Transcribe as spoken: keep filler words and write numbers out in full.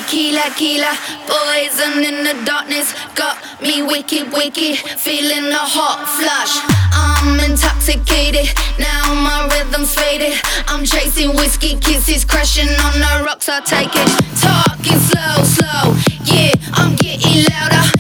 Tequila, tequila, poison in the darkness. Got me wicked, wicked, feeling a hot flush. I'm intoxicated, now my rhythm's faded. I'm chasing whiskey kisses, crashing on the rocks, I take it. Talking slow, slow, yeah, I'm getting louder.